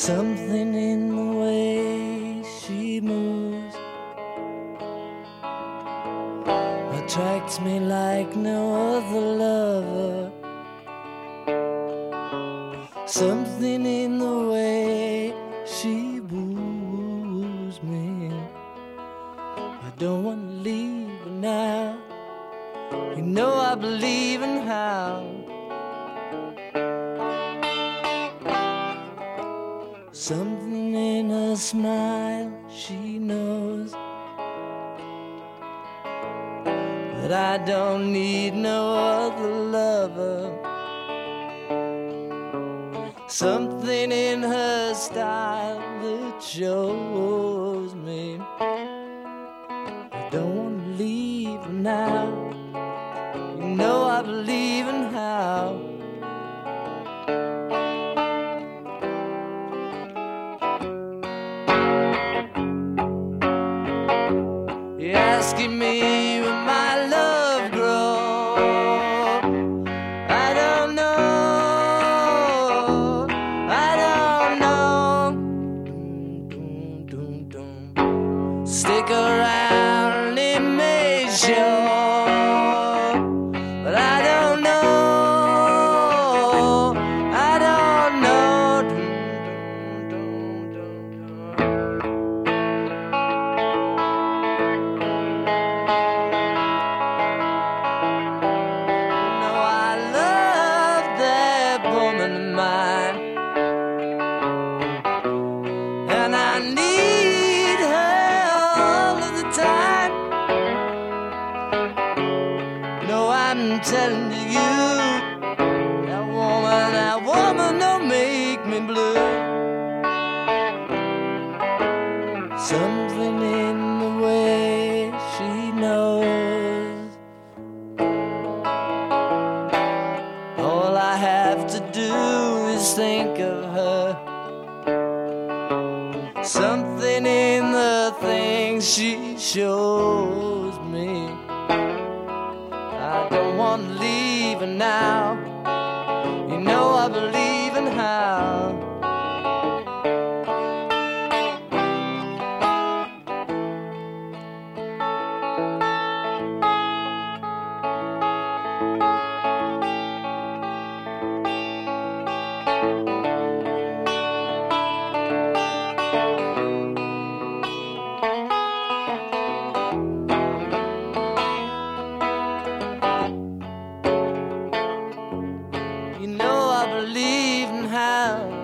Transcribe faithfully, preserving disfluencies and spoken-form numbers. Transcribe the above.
Something in the way she moves attracts me like no other lover. Something in the way she woos me. I don't want to leave her now. You know I believe in how. Something in her smile, she knows that I don't need no other lover. Something in her style that shows me I don't want to leave her now. You know I believe in how. You're asking me where my love grows. I don't know. I don't know. Stick around and it may show. But I don't know. I don't know. Woman of mine, and I need her all of the time. No, I'm telling you, that woman, that woman don't make me blue. Something in the way she knows. All I have to do is think of her. Something in the things she shows me. I don't want to leave her now. You know I believe in how. You know I believe in how.